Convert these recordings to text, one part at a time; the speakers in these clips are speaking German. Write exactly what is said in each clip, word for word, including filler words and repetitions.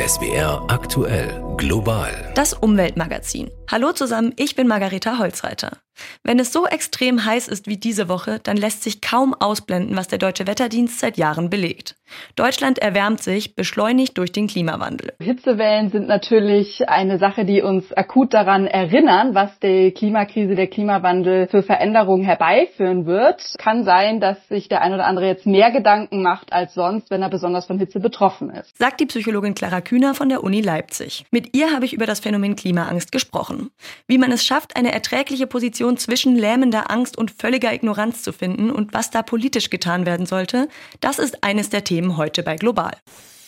S W R aktuell global. Das Umweltmagazin. Hallo zusammen, ich bin Margareta Holzreiter. Wenn es so extrem heiß ist wie diese Woche, dann lässt sich kaum ausblenden, was der Deutsche Wetterdienst seit Jahren belegt. Deutschland erwärmt sich, beschleunigt durch den Klimawandel. Hitzewellen sind natürlich eine Sache, die uns akut daran erinnern, was die Klimakrise, der Klimawandel für Veränderungen herbeiführen wird. Kann sein, dass sich der ein oder andere jetzt mehr Gedanken macht als sonst, wenn er besonders von Hitze betroffen ist. Sagt die Psychologin Clara Kühner von der Uni Leipzig. Mit ihr habe ich über das Phänomen Klimaangst gesprochen. Wie man es schafft, eine erträgliche Position zwischen lähmender Angst und völliger Ignoranz zu finden und was da politisch getan werden sollte, das ist eines der Themen heute bei Global.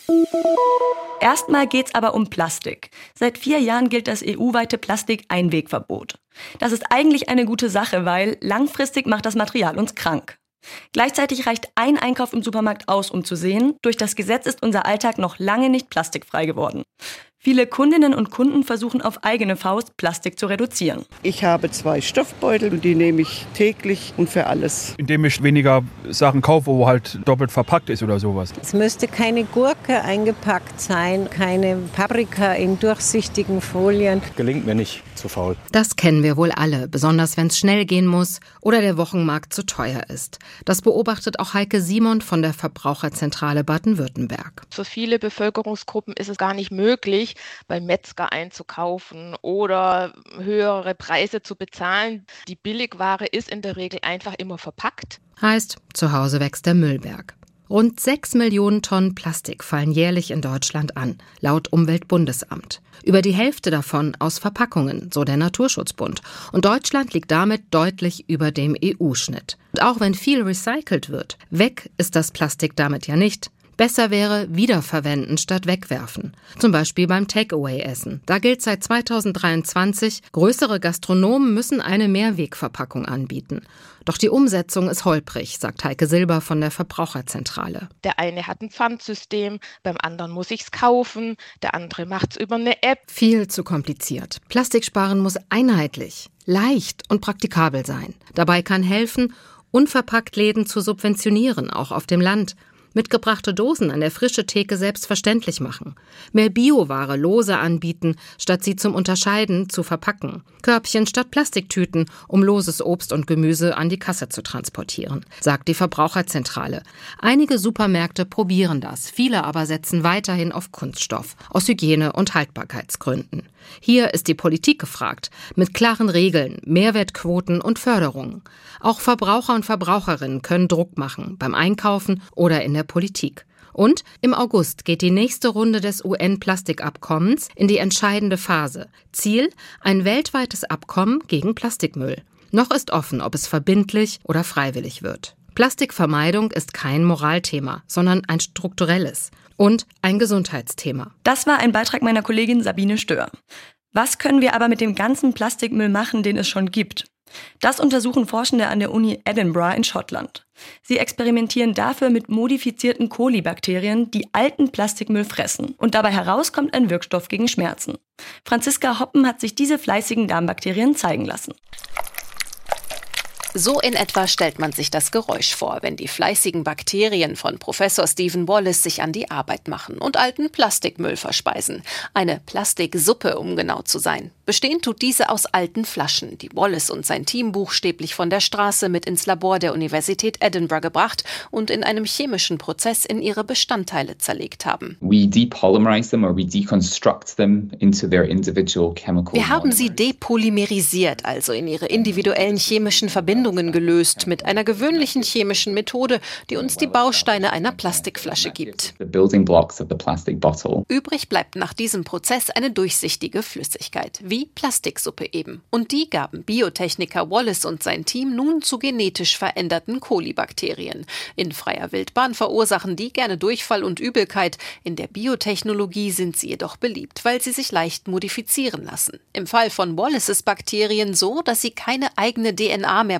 Erstmal geht's aber um Plastik. Seit vier Jahren gilt das E U-weite Plastik-Einwegverbot. Das ist eigentlich eine gute Sache, weil langfristig macht das Material uns krank. Gleichzeitig reicht ein Einkauf im Supermarkt aus, um zu sehen, durch das Gesetz ist unser Alltag noch lange nicht plastikfrei geworden. Viele Kundinnen und Kunden versuchen auf eigene Faust, Plastik zu reduzieren. Ich habe zwei Stoffbeutel und die nehme ich täglich und für alles. Indem ich weniger Sachen kaufe, wo halt doppelt verpackt ist oder sowas. Es müsste keine Gurke eingepackt sein, keine Paprika in durchsichtigen Folien. Gelingt mir nicht, zu faul. Das kennen wir wohl alle, besonders wenn es schnell gehen muss oder der Wochenmarkt zu teuer ist. Das beobachtet auch Heike Simon von der Verbraucherzentrale Baden-Württemberg. Für viele Bevölkerungsgruppen ist es gar nicht möglich, beim Metzger einzukaufen oder höhere Preise zu bezahlen. Die Billigware ist in der Regel einfach immer verpackt. Heißt, zu Hause wächst der Müllberg. Rund sechs Millionen Tonnen Plastik fallen jährlich in Deutschland an, laut Umweltbundesamt. Über die Hälfte davon aus Verpackungen, so der Naturschutzbund. Und Deutschland liegt damit deutlich über dem E U-Schnitt. Und auch wenn viel recycelt wird, weg ist das Plastik damit ja nicht. Besser wäre wiederverwenden statt wegwerfen. Zum Beispiel beim Takeaway-Essen. Da gilt seit zweitausenddreiundzwanzig, größere Gastronomen müssen eine Mehrwegverpackung anbieten. Doch die Umsetzung ist holprig, sagt Heike Silber von der Verbraucherzentrale. Der eine hat ein Pfandsystem, beim anderen muss ich's kaufen, der andere macht's über eine App. Viel zu kompliziert. Plastiksparen muss einheitlich, leicht und praktikabel sein. Dabei kann helfen, unverpackt Läden zu subventionieren, auch auf dem Land. Mitgebrachte Dosen an der frische Theke selbstverständlich machen. Mehr Bioware lose anbieten, statt sie zum Unterscheiden zu verpacken. Körbchen statt Plastiktüten, um loses Obst und Gemüse an die Kasse zu transportieren, sagt die Verbraucherzentrale. Einige Supermärkte probieren das, viele aber setzen weiterhin auf Kunststoff, aus Hygiene- und Haltbarkeitsgründen. Hier ist die Politik gefragt, mit klaren Regeln, Mehrwertquoten und Förderungen. Auch Verbraucher und Verbraucherinnen können Druck machen, beim Einkaufen oder in der Politik. Und im August geht die nächste Runde des U N-Plastikabkommens in die entscheidende Phase. Ziel: ein weltweites Abkommen gegen Plastikmüll. Noch ist offen, ob es verbindlich oder freiwillig wird. Plastikvermeidung ist kein Moralthema, sondern ein strukturelles und ein Gesundheitsthema. Das war ein Beitrag meiner Kollegin Sabine Stör. Was können wir aber mit dem ganzen Plastikmüll machen, den es schon gibt? Das untersuchen Forschende an der Uni Edinburgh in Schottland. Sie experimentieren dafür mit modifizierten Kolibakterien, die alten Plastikmüll fressen. Und dabei heraus kommt ein Wirkstoff gegen Schmerzen. Franziska Hoppen hat sich diese fleißigen Darmbakterien zeigen lassen. So in etwa stellt man sich das Geräusch vor, wenn die fleißigen Bakterien von Professor Stephen Wallace sich an die Arbeit machen und alten Plastikmüll verspeisen. Eine Plastiksuppe, um genau zu sein. Bestehen tut diese aus alten Flaschen, die Wallace und sein Team buchstäblich von der Straße mit ins Labor der Universität Edinburgh gebracht und in einem chemischen Prozess in ihre Bestandteile zerlegt haben. We depolymerize them or we deconstruct them into their individual chemical Wir haben sie depolymerisiert, also in ihre individuellen chemischen Verbindungen gelöst, mit einer gewöhnlichen chemischen Methode, die uns die Bausteine einer Plastikflasche gibt. The building blocks of the plastic bottle. Übrig bleibt nach diesem Prozess eine durchsichtige Flüssigkeit, wie Plastiksuppe eben. Und die gaben Biotechniker Wallace und sein Team nun zu genetisch veränderten Kolibakterien. In freier Wildbahn verursachen die gerne Durchfall und Übelkeit. In der Biotechnologie sind sie jedoch beliebt, weil sie sich leicht modifizieren lassen. Im Fall von Wallaces Bakterien so, dass sie keine eigene D N A mehr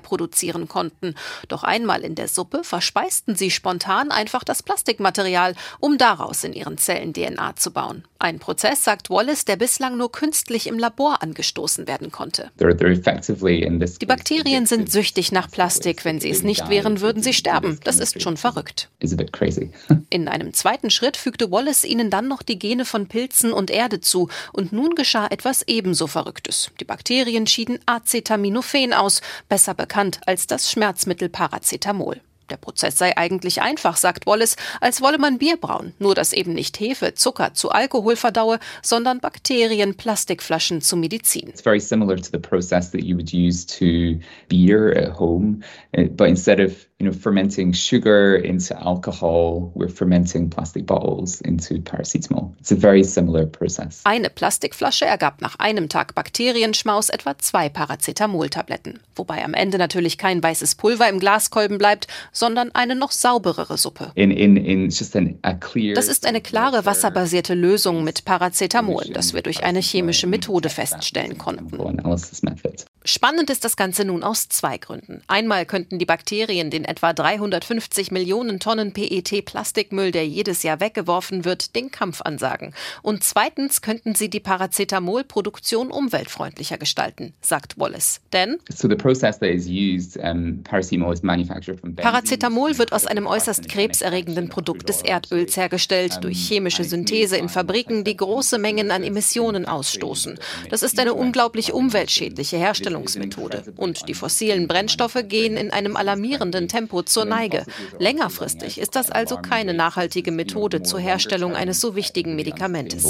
reproduzieren konnten. Doch einmal in der Suppe verspeisten sie spontan einfach das Plastikmaterial, um daraus in ihren Zellen D N A zu bauen. Ein Prozess, sagt Wallace, der bislang nur künstlich im Labor angestoßen werden konnte. Die Bakterien sind süchtig nach Plastik. Wenn sie es nicht wären, würden sie sterben. Das ist schon verrückt. In einem zweiten Schritt fügte Wallace ihnen dann noch die Gene von Pilzen und Erde zu. Und nun geschah etwas ebenso Verrücktes. Die Bakterien schieden Acetaminophen aus, besser bekannt als das Schmerzmittel Paracetamol. Der Prozess sei eigentlich einfach, sagt Wallace, als wolle man Bier brauen. Nur, dass eben nicht Hefe, Zucker zu Alkohol verdaue, sondern Bakterien Plastikflaschen zu Medizin. It's very similar to the process that you would use to beer at home, but instead of you know fermenting sugar into alcohol, we're fermenting plastic bottles into paracetamol. It's a very similar process. Eine Plastikflasche ergab nach einem Tag Bakterienschmaus etwa zwei Paracetamol-Tabletten. Wobei am Ende natürlich kein weißes Pulver im Glaskolben bleibt, sondern eine noch sauberere Suppe. In, in, in just an, a clear das ist eine klare wasserbasierte Lösung mit Paracetamol, das wir durch eine chemische Methode feststellen konnten. Spannend ist das Ganze nun aus zwei Gründen. Einmal könnten die Bakterien den etwa dreihundertfünfzig Millionen Tonnen P E T-Plastikmüll, der jedes Jahr weggeworfen wird, den Kampf ansagen. Und zweitens könnten sie die Paracetamol-Produktion umweltfreundlicher gestalten, sagt Wallace. Denn so the process that is used, um, paracetamol is manufactured from Paracetamol wird aus einem äußerst krebserregenden Produkt des Erdöls hergestellt, durch chemische Synthese in Fabriken, die große Mengen an Emissionen ausstoßen. Das ist eine unglaublich umweltschädliche Herstellungsmethode. Und die fossilen Brennstoffe gehen in einem alarmierenden Tempo zur Neige. Längerfristig ist das also keine nachhaltige Methode zur Herstellung eines so wichtigen Medikamentes.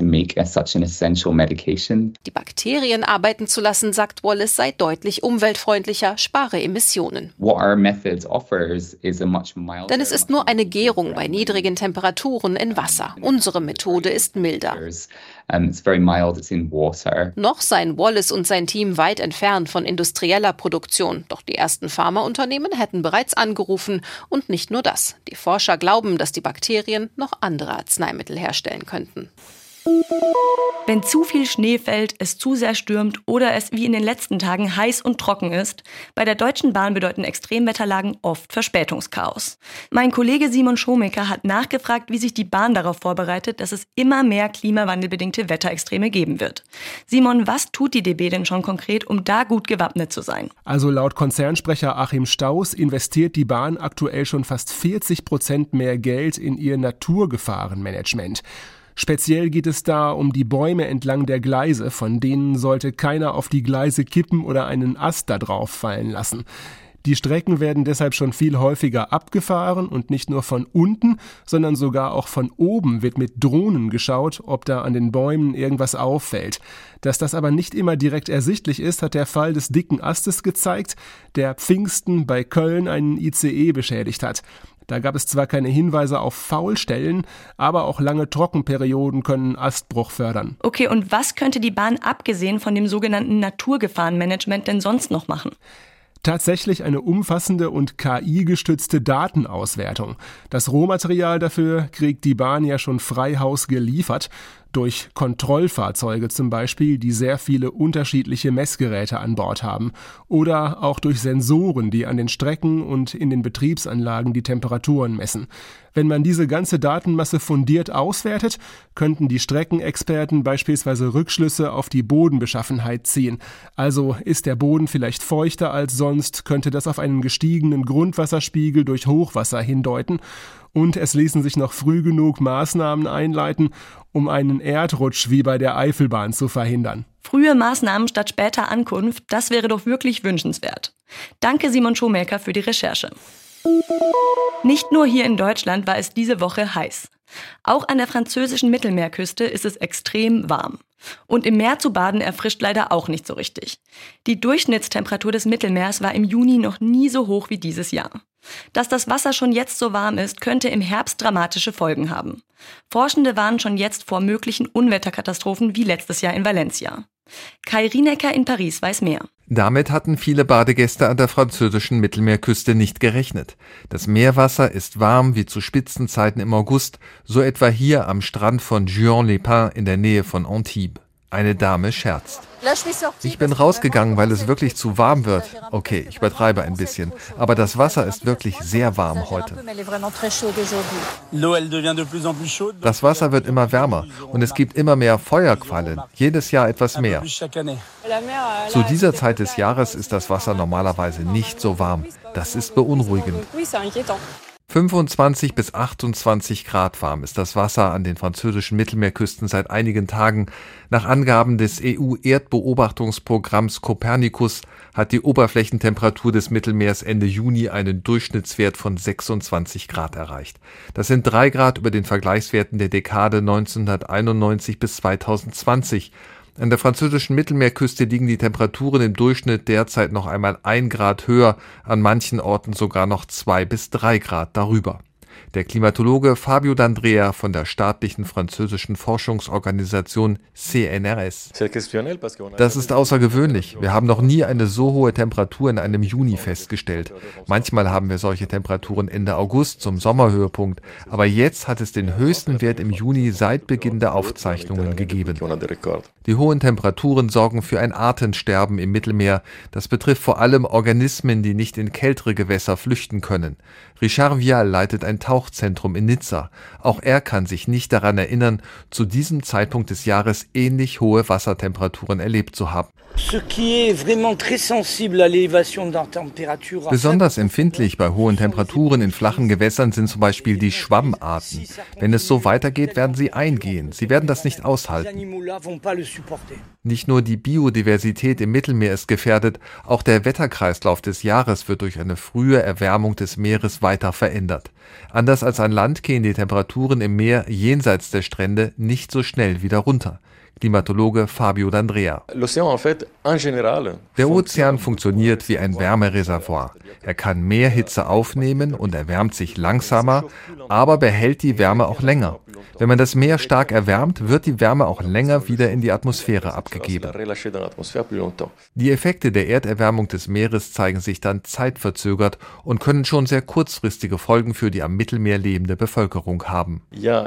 Die Bakterien arbeiten zu lassen, sagt Wallace, sei deutlich umweltfreundlicher, spare Emissionen. Denn es ist nur eine Gärung bei niedrigen Temperaturen in Wasser. Unsere Methode ist milder. Noch seien Wallace und sein Team weit entfernt von industrieller Produktion. Doch die ersten Pharmaunternehmen hätten bereits angerufen. Und nicht nur das. Die Forscher glauben, dass die Bakterien noch andere Arzneimittel herstellen könnten. Wenn zu viel Schnee fällt, es zu sehr stürmt oder es wie in den letzten Tagen heiß und trocken ist, bei der Deutschen Bahn bedeuten Extremwetterlagen oft Verspätungschaos. Mein Kollege Simon Schomecker hat nachgefragt, wie sich die Bahn darauf vorbereitet, dass es immer mehr klimawandelbedingte Wetterextreme geben wird. Simon, was tut die D B denn schon konkret, um da gut gewappnet zu sein? Also laut Konzernsprecher Achim Staus investiert die Bahn aktuell schon fast vierzig Prozent mehr Geld in ihr Naturgefahrenmanagement. Speziell geht es da um die Bäume entlang der Gleise, von denen sollte keiner auf die Gleise kippen oder einen Ast da drauf fallen lassen. Die Strecken werden deshalb schon viel häufiger abgefahren und nicht nur von unten, sondern sogar auch von oben wird mit Drohnen geschaut, ob da an den Bäumen irgendwas auffällt. Dass das aber nicht immer direkt ersichtlich ist, hat der Fall des dicken Astes gezeigt, der Pfingsten bei Köln einen I C E beschädigt hat. Da gab es zwar keine Hinweise auf Faulstellen, aber auch lange Trockenperioden können Astbruch fördern. Okay, und was könnte die Bahn abgesehen von dem sogenannten Naturgefahrenmanagement denn sonst noch machen? Tatsächlich eine umfassende und K I-gestützte Datenauswertung. Das Rohmaterial dafür kriegt die Bahn ja schon frei Haus geliefert. Durch Kontrollfahrzeuge zum Beispiel, die sehr viele unterschiedliche Messgeräte an Bord haben. Oder auch durch Sensoren, die an den Strecken und in den Betriebsanlagen die Temperaturen messen. Wenn man diese ganze Datenmasse fundiert auswertet, könnten die Streckenexperten beispielsweise Rückschlüsse auf die Bodenbeschaffenheit ziehen. Also ist der Boden vielleicht feuchter als sonst, könnte das auf einen gestiegenen Grundwasserspiegel durch Hochwasser hindeuten. Und es ließen sich noch früh genug Maßnahmen einleiten, um einen Erdrutsch wie bei der Eifelbahn zu verhindern. Frühe Maßnahmen statt später Ankunft, das wäre doch wirklich wünschenswert. Danke Simon Schomecker für die Recherche. Nicht nur hier in Deutschland war es diese Woche heiß. Auch an der französischen Mittelmeerküste ist es extrem warm. Und im Meer zu baden erfrischt leider auch nicht so richtig. Die Durchschnittstemperatur des Mittelmeers war im Juni noch nie so hoch wie dieses Jahr. Dass das Wasser schon jetzt so warm ist, könnte im Herbst dramatische Folgen haben. Forschende warnen schon jetzt vor möglichen Unwetterkatastrophen wie letztes Jahr in Valencia. Kai Rienecker in Paris weiß mehr. Damit hatten viele Badegäste an der französischen Mittelmeerküste nicht gerechnet. Das Meerwasser ist warm wie zu Spitzenzeiten im August, so etwa hier am Strand von Juan-les-Pins in der Nähe von Antibes. Eine Dame scherzt. Ich bin rausgegangen, weil es wirklich zu warm wird. Okay, ich übertreibe ein bisschen. Aber das Wasser ist wirklich sehr warm heute. Das Wasser wird immer wärmer und es gibt immer mehr Feuerquallen. Jedes Jahr etwas mehr. Zu dieser Zeit des Jahres ist das Wasser normalerweise nicht so warm. Das ist beunruhigend. fünfundzwanzig bis achtundzwanzig Grad warm ist das Wasser an den französischen Mittelmeerküsten seit einigen Tagen. Nach Angaben des E U-Erdbeobachtungsprogramms Copernicus hat die Oberflächentemperatur des Mittelmeers Ende Juni einen Durchschnittswert von sechsundzwanzig Grad erreicht. Das sind drei Grad über den Vergleichswerten der Dekade neunzehnhunderteinundneunzig bis zweitausendzwanzig. An der französischen Mittelmeerküste liegen die Temperaturen im Durchschnitt derzeit noch einmal ein Grad höher, an manchen Orten sogar noch zwei bis drei Grad darüber. Der Klimatologe Fabio D'Andrea von der staatlichen französischen Forschungsorganisation C N R S. Das ist außergewöhnlich. Wir haben noch nie eine so hohe Temperatur in einem Juni festgestellt. Manchmal haben wir solche Temperaturen Ende August zum Sommerhöhepunkt, aber jetzt hat es den höchsten Wert im Juni seit Beginn der Aufzeichnungen gegeben. Die hohen Temperaturen sorgen für ein Artensterben im Mittelmeer. Das betrifft vor allem Organismen, die nicht in kältere Gewässer flüchten können. Richard Vial leitet ein Tauchzentrum in Nizza. Auch er kann sich nicht daran erinnern, zu diesem Zeitpunkt des Jahres ähnlich hohe Wassertemperaturen erlebt zu haben. Besonders empfindlich bei hohen Temperaturen in flachen Gewässern sind zum Beispiel die Schwammarten. Wenn es so weitergeht, werden sie eingehen. Sie werden das nicht aushalten. Nicht nur die Biodiversität im Mittelmeer ist gefährdet, auch der Wetterkreislauf des Jahres wird durch eine frühe Erwärmung des Meeres weiter verändert. Anders als an Land gehen die Temperaturen im Meer jenseits der Strände nicht so schnell wieder runter. Klimatologe Fabio D'Andrea. Der Ozean funktioniert wie ein Wärmereservoir. Er kann mehr Hitze aufnehmen und erwärmt sich langsamer, aber behält die Wärme auch länger. Wenn man das Meer stark erwärmt, wird die Wärme auch länger wieder in die Atmosphäre abgegeben. Die Effekte der Erderwärmung des Meeres zeigen sich dann zeitverzögert und können schon sehr kurzfristige Folgen für die am Mittelmeer lebende Bevölkerung haben.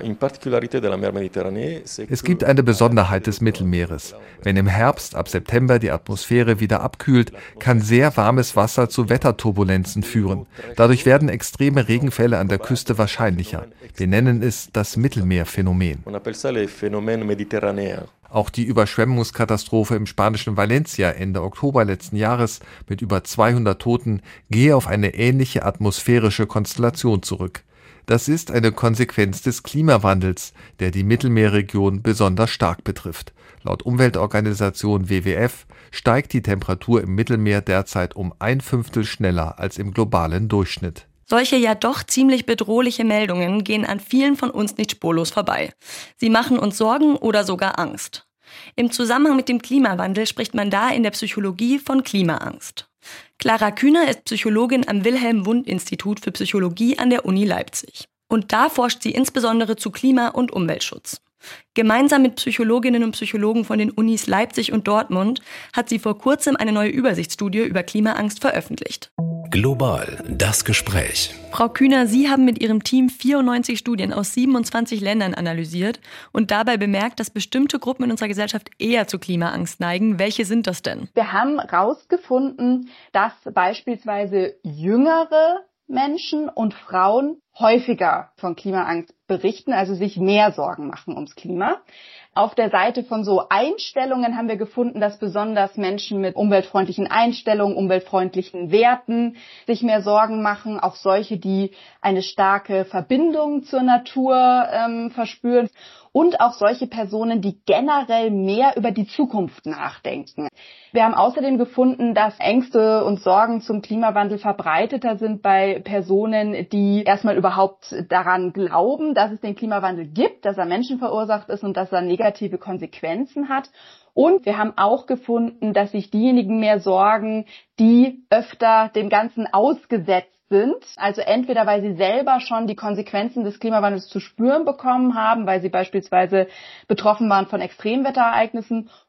Es gibt eine Besonderheit des Mittelmeeres. Wenn im Herbst ab September die Atmosphäre wieder abkühlt, kann sehr warmes Wasser zu Wetterturbulenzen führen. Dadurch werden extreme Regenfälle an der Küste wahrscheinlicher. Wir nennen es das Mittelmeerphänomen. Auch die Überschwemmungskatastrophe im spanischen Valencia Ende Oktober letzten Jahres mit über zweihundert Toten gehe auf eine ähnliche atmosphärische Konstellation zurück. Das ist eine Konsequenz des Klimawandels, der die Mittelmeerregion besonders stark betrifft. Laut Umweltorganisation W W F steigt die Temperatur im Mittelmeer derzeit um ein Fünftel schneller als im globalen Durchschnitt. Solche ja doch ziemlich bedrohliche Meldungen gehen an vielen von uns nicht spurlos vorbei. Sie machen uns Sorgen oder sogar Angst. Im Zusammenhang mit dem Klimawandel spricht man da in der Psychologie von Klimaangst. Clara Kühner ist Psychologin am Wilhelm-Wundt-Institut für Psychologie an der Uni Leipzig. Und da forscht sie insbesondere zu Klima- und Umweltschutz. Gemeinsam mit Psychologinnen und Psychologen von den Unis Leipzig und Dortmund hat sie vor kurzem eine neue Übersichtsstudie über Klimaangst veröffentlicht. Global, das Gespräch. Frau Kühner, Sie haben mit Ihrem Team vierundneunzig Studien aus siebenundzwanzig Ländern analysiert und dabei bemerkt, dass bestimmte Gruppen in unserer Gesellschaft eher zu Klimaangst neigen. Welche sind das denn? Wir haben herausgefunden, dass beispielsweise jüngere Menschen und Frauen häufiger von Klimaangst berichten, also sich mehr Sorgen machen ums Klima. Auf der Seite von so Einstellungen haben wir gefunden, dass besonders Menschen mit umweltfreundlichen Einstellungen, umweltfreundlichen Werten sich mehr Sorgen machen, auch solche, die eine starke Verbindung zur Natur ähm, verspüren. Und auch solche Personen, die generell mehr über die Zukunft nachdenken. Wir haben außerdem gefunden, dass Ängste und Sorgen zum Klimawandel verbreiteter sind bei Personen, die erstmal überhaupt daran glauben, dass es den Klimawandel gibt, dass er menschenverursacht ist und dass er negative Konsequenzen hat. Und wir haben auch gefunden, dass sich diejenigen mehr sorgen, die öfter dem Ganzen ausgesetzt sind, also entweder weil sie selber schon die Konsequenzen des Klimawandels zu spüren bekommen haben, weil sie beispielsweise betroffen waren von Extremwetterereignissen,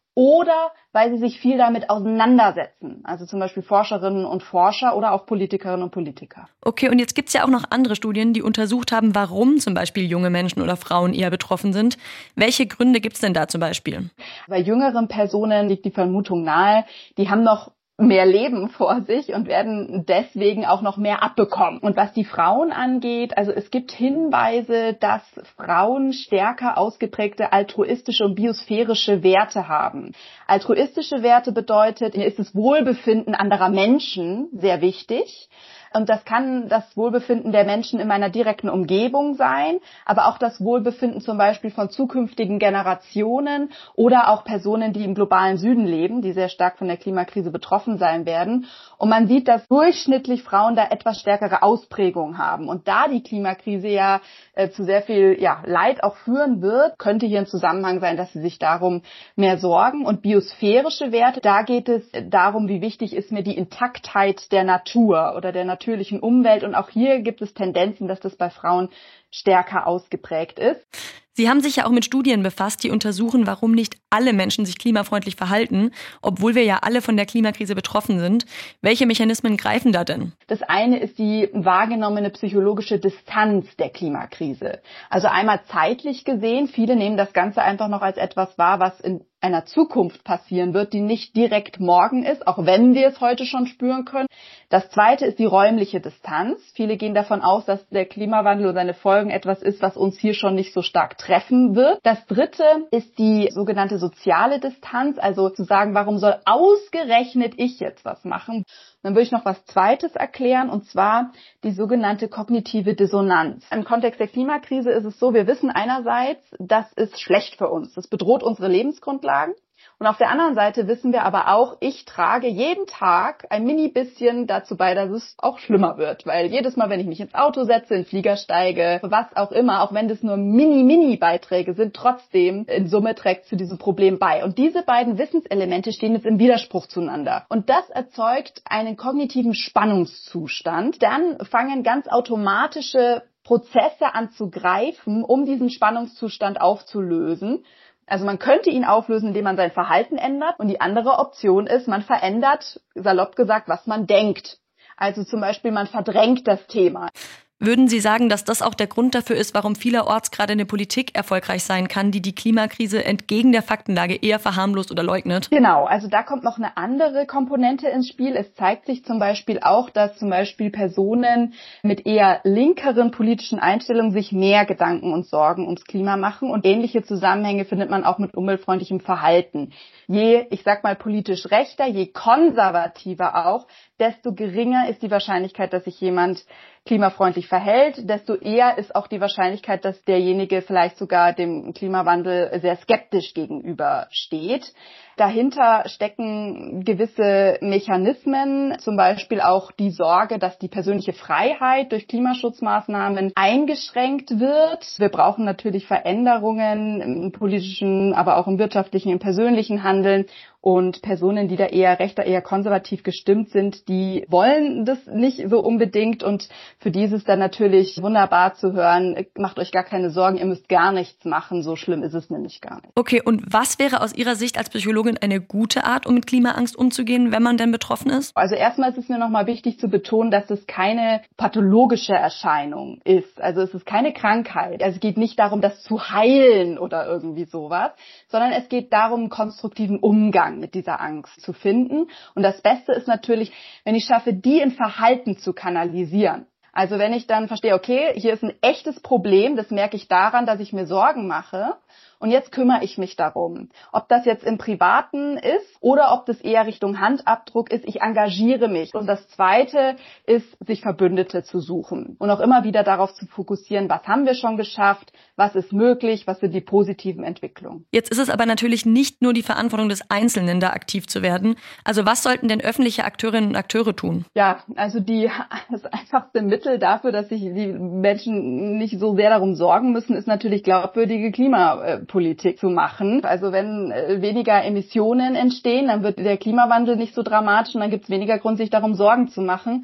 oder weil sie sich viel damit auseinandersetzen. Also zum Beispiel Forscherinnen und Forscher oder auch Politikerinnen und Politiker. Okay, und jetzt gibt's ja auch noch andere Studien, die untersucht haben, warum zum Beispiel junge Menschen oder Frauen eher betroffen sind. Welche Gründe gibt's denn da zum Beispiel? Bei jüngeren Personen liegt die Vermutung nahe, die haben noch mehr Leben vor sich und werden deswegen auch noch mehr abbekommen. Und was die Frauen angeht, also es gibt Hinweise, dass Frauen stärker ausgeprägte altruistische und biosphärische Werte haben. Altruistische Werte bedeutet, mir ist das Wohlbefinden anderer Menschen sehr wichtig. Und das kann das Wohlbefinden der Menschen in meiner direkten Umgebung sein, aber auch das Wohlbefinden zum Beispiel von zukünftigen Generationen oder auch Personen, die im globalen Süden leben, die sehr stark von der Klimakrise betroffen sein werden. Und man sieht, dass durchschnittlich Frauen da etwas stärkere Ausprägungen haben. Und da die Klimakrise ja äh, zu sehr viel ja, Leid auch führen wird, könnte hier ein Zusammenhang sein, dass sie sich darum mehr sorgen. Und biosphärische Werte, da geht es darum, wie wichtig ist mir die Intaktheit der Natur oder der Natur. natürlichen Umwelt. Und auch hier gibt es Tendenzen, dass das bei Frauen stärker ausgeprägt ist. Sie haben sich ja auch mit Studien befasst, die untersuchen, warum nicht alle Menschen sich klimafreundlich verhalten, obwohl wir ja alle von der Klimakrise betroffen sind. Welche Mechanismen greifen da denn? Das eine ist die wahrgenommene psychologische Distanz der Klimakrise. Also einmal zeitlich gesehen, viele nehmen das Ganze einfach noch als etwas wahr, was in einer Zukunft passieren wird, die nicht direkt morgen ist, auch wenn wir es heute schon spüren können. Das zweite ist die räumliche Distanz. Viele gehen davon aus, dass der Klimawandel und seine Folgen etwas ist, was uns hier schon nicht so stark treffen wird. Das dritte ist die sogenannte soziale Distanz, also zu sagen, warum soll ausgerechnet ich jetzt was machen? Dann würde ich noch was Zweites erklären, und zwar die sogenannte kognitive Dissonanz. Im Kontext der Klimakrise ist es so, wir wissen einerseits, das ist schlecht für uns, das bedroht unsere Lebensgrundlagen. Und auf der anderen Seite wissen wir aber auch, ich trage jeden Tag ein mini bisschen dazu bei, dass es auch schlimmer wird. Weil jedes Mal, wenn ich mich ins Auto setze, in den Flieger steige, was auch immer, auch wenn das nur Mini-Mini-Beiträge sind, trotzdem in Summe trägt zu diesem Problem bei. Und diese beiden Wissenselemente stehen jetzt im Widerspruch zueinander. Und das erzeugt einen kognitiven Spannungszustand. Dann fangen ganz automatische Prozesse an zu greifen, um diesen Spannungszustand aufzulösen. Also man könnte ihn auflösen, indem man sein Verhalten ändert. Und die andere Option ist, man verändert, salopp gesagt, was man denkt. Also zum Beispiel, man verdrängt das Thema. Würden Sie sagen, dass das auch der Grund dafür ist, warum vielerorts gerade eine Politik erfolgreich sein kann, die die Klimakrise entgegen der Faktenlage eher verharmlost oder leugnet? Genau, also da kommt noch eine andere Komponente ins Spiel. Es zeigt sich zum Beispiel auch, dass zum Beispiel Personen mit eher linkeren politischen Einstellungen sich mehr Gedanken und Sorgen ums Klima machen. Und ähnliche Zusammenhänge findet man auch mit umweltfreundlichem Verhalten. Je, ich sag mal, politisch rechter, je konservativer auch, desto geringer ist die Wahrscheinlichkeit, dass sich jemand klimafreundlich verhält, desto eher ist auch die Wahrscheinlichkeit, dass derjenige vielleicht sogar dem Klimawandel sehr skeptisch gegenübersteht. Dahinter stecken gewisse Mechanismen, zum Beispiel auch die Sorge, dass die persönliche Freiheit durch Klimaschutzmaßnahmen eingeschränkt wird. Wir brauchen natürlich Veränderungen im politischen, aber auch im wirtschaftlichen, im persönlichen Handeln. Und Personen, die da eher rechter, eher konservativ gestimmt sind, die wollen das nicht so unbedingt. Und für die ist es dann natürlich wunderbar zu hören, macht euch gar keine Sorgen, ihr müsst gar nichts machen, so schlimm ist es nämlich gar nicht. Okay, und was wäre aus Ihrer Sicht als Psychologin eine gute Art, um mit Klimaangst umzugehen, wenn man denn betroffen ist? Also erstmal ist es mir nochmal wichtig zu betonen, dass es keine pathologische Erscheinung ist. Also es ist keine Krankheit. Also es geht nicht darum, das zu heilen oder irgendwie sowas, sondern es geht darum, einen konstruktiven Umgang mit dieser Angst zu finden. Und das Beste ist natürlich, wenn ich schaffe, die in Verhalten zu kanalisieren. Also wenn ich dann verstehe, okay, hier ist ein echtes Problem, das merke ich daran, dass ich mir Sorgen mache. Und jetzt kümmere ich mich darum. Ob das jetzt im Privaten ist oder ob das eher Richtung Handabdruck ist, ich engagiere mich. Und das Zweite ist, sich Verbündete zu suchen und auch immer wieder darauf zu fokussieren, was haben wir schon geschafft, was ist möglich, was sind die positiven Entwicklungen. Jetzt ist es aber natürlich nicht nur die Verantwortung des Einzelnen, da aktiv zu werden. Also was sollten denn öffentliche Akteurinnen und Akteure tun? Ja, also die, das einfachste Mittel dafür, dass sich die Menschen nicht so sehr darum sorgen müssen, ist natürlich glaubwürdige Klimapolitik zu machen. Also wenn äh, weniger Emissionen entstehen, dann wird der Klimawandel nicht so dramatisch und dann gibt es weniger Grund, sich darum Sorgen zu machen.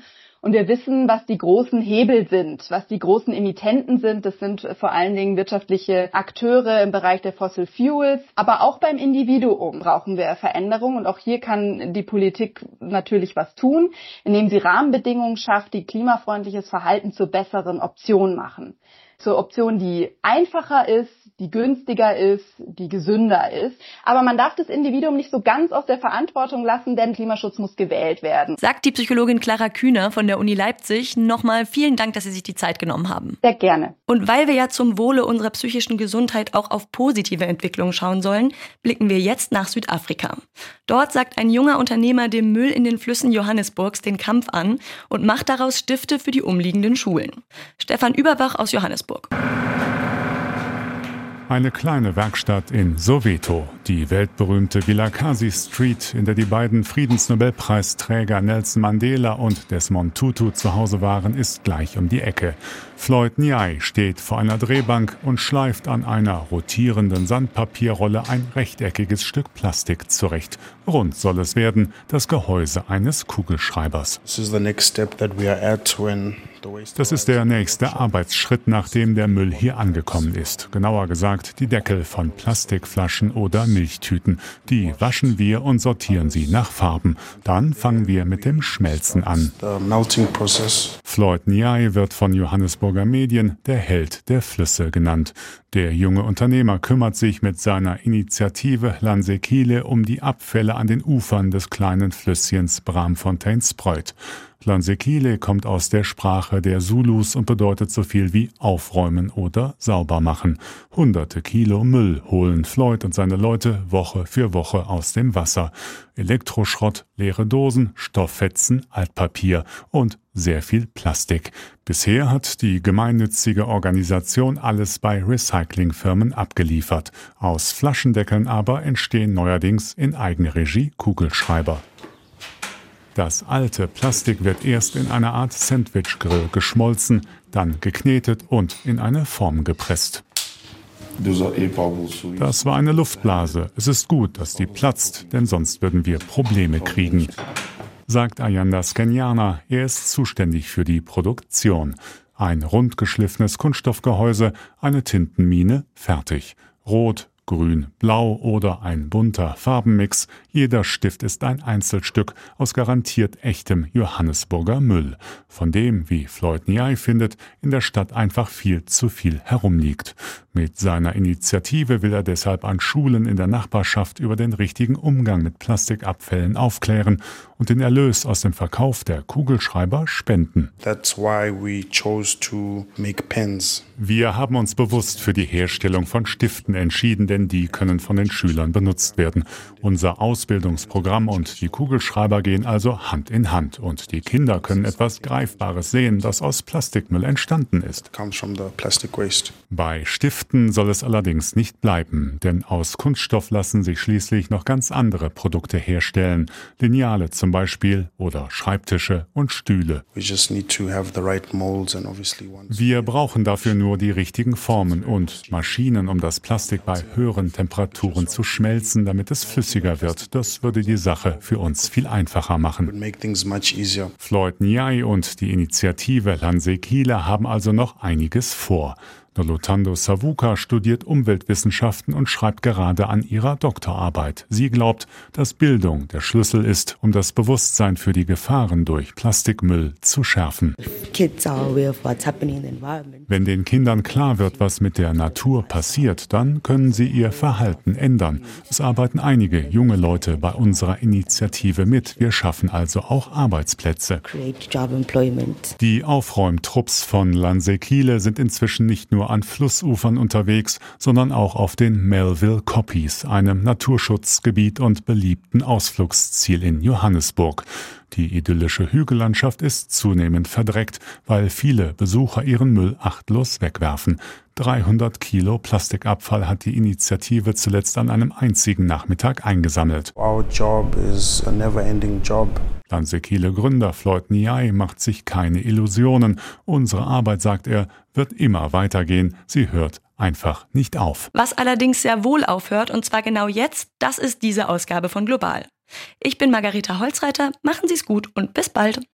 Und wir wissen, was die großen Hebel sind, was die großen Emittenten sind. Das sind vor allen Dingen wirtschaftliche Akteure im Bereich der Fossil Fuels. Aber auch beim Individuum brauchen wir Veränderungen. Und auch hier kann die Politik natürlich was tun, indem sie Rahmenbedingungen schafft, die klimafreundliches Verhalten zur besseren Option machen. Zur Option, die einfacher ist, die günstiger ist, die gesünder ist. Aber man darf das Individuum nicht so ganz aus der Verantwortung lassen, denn Klimaschutz muss gewählt werden. Sagt die Psychologin Clara Kühner von der Uni Leipzig. Nochmal vielen Dank, dass Sie sich die Zeit genommen haben. Sehr gerne. Und weil wir ja zum Wohle unserer psychischen Gesundheit auch auf positive Entwicklungen schauen sollen, blicken wir jetzt nach Südafrika. Dort sagt ein junger Unternehmer dem Müll in den Flüssen Johannesburgs den Kampf an und macht daraus Stifte für die umliegenden Schulen. Stefan Überbach aus Johannesburg. Eine kleine Werkstatt in Soweto, die weltberühmte Vilakazi Street, in der die beiden Friedensnobelpreisträger Nelson Mandela und Desmond Tutu zu Hause waren, ist gleich um die Ecke. Floyd Nyai steht vor einer Drehbank und schleift an einer rotierenden Sandpapierrolle ein rechteckiges Stück Plastik zurecht. Rund soll es werden, das Gehäuse eines Kugelschreibers. Das ist der nächste Arbeitsschritt, nachdem der Müll hier angekommen ist. Genauer gesagt, die Deckel von Plastikflaschen oder Milchtüten. Die waschen wir und sortieren sie nach Farben. Dann fangen wir mit dem Schmelzen an. Floyd Nyai wird von Johannesburger Medien der Held der Flüsse genannt. Der junge Unternehmer kümmert sich mit seiner Initiative Lansekile um die Abfälle an den Ufern des kleinen Flüsschens Braamfontein-Spruit. Lansekile kommt aus der Sprache der Zulus und bedeutet so viel wie aufräumen oder sauber machen. Hunderte Kilo Müll holen Floyd und seine Leute Woche für Woche aus dem Wasser. Elektroschrott, leere Dosen, Stofffetzen, Altpapier und sehr viel Plastik. Bisher hat die gemeinnützige Organisation alles bei Recyclingfirmen abgeliefert. Aus Flaschendeckeln aber entstehen neuerdings in Eigenregie Kugelschreiber. Das alte Plastik wird erst in einer Art Sandwich-Grill geschmolzen, dann geknetet und in eine Form gepresst. Das war eine Luftblase. Es ist gut, dass die platzt, denn sonst würden wir Probleme kriegen, sagt Ayanda Skenyana. Er ist zuständig für die Produktion. Ein rundgeschliffenes Kunststoffgehäuse, eine Tintenmine, fertig. Rot, Grün, Blau oder ein bunter Farbenmix. Jeder Stift ist ein Einzelstück aus garantiert echtem Johannesburger Müll, von dem, wie Floyd Nyai findet, in der Stadt einfach viel zu viel herumliegt. Mit seiner Initiative will er deshalb an Schulen in der Nachbarschaft über den richtigen Umgang mit Plastikabfällen aufklären und den Erlös aus dem Verkauf der Kugelschreiber spenden. That's why we chose to make pens. Wir haben uns bewusst für die Herstellung von Stiften entschieden, denn die können von den Schülern benutzt werden. Unser Ausbildungsprogramm und die Kugelschreiber gehen also Hand in Hand. Und die Kinder können etwas Greifbares sehen, das aus Plastikmüll entstanden ist. Bei Stiften soll es allerdings nicht bleiben, denn aus Kunststoff lassen sich schließlich noch ganz andere Produkte herstellen. Lineale zum Beispiel oder Schreibtische und Stühle. Wir brauchen dafür nur die richtigen Formen und Maschinen, um das Plastik bei höheren Temperaturen zu schmelzen, damit es flüssiger wird. Das würde die Sache für uns viel einfacher machen. Floyd Nyai und die Initiative Lansekile haben also noch einiges vor. Noluthando Savuka studiert Umweltwissenschaften und schreibt gerade an ihrer Doktorarbeit. Sie glaubt, dass Bildung der Schlüssel ist, um das Bewusstsein für die Gefahren durch Plastikmüll zu schärfen. Wenn den Kindern klar wird, was mit der Natur passiert, dann können sie ihr Verhalten ändern. Es arbeiten einige junge Leute bei unserer Initiative mit. Wir schaffen also auch Arbeitsplätze. Die Aufräumtrupps von Lansekile sind inzwischen nicht nur an Flussufern unterwegs, sondern auch auf den Melville Koppies, einem Naturschutzgebiet und beliebten Ausflugsziel in Johannesburg. Die idyllische Hügellandschaft ist zunehmend verdreckt, weil viele Besucher ihren Müll achtlos wegwerfen. dreihundert Kilo Plastikabfall hat die Initiative zuletzt an einem einzigen Nachmittag eingesammelt. Our job is a never-ending job. Lansekile Gründer Floyd Nyai macht sich keine Illusionen. Unsere Arbeit, sagt er, wird immer weitergehen. Sie hört einfach nicht auf. Was allerdings sehr wohl aufhört, und zwar genau jetzt, das ist diese Ausgabe von Global. Ich bin Margareta Holzreiter, machen Sie es gut und bis bald.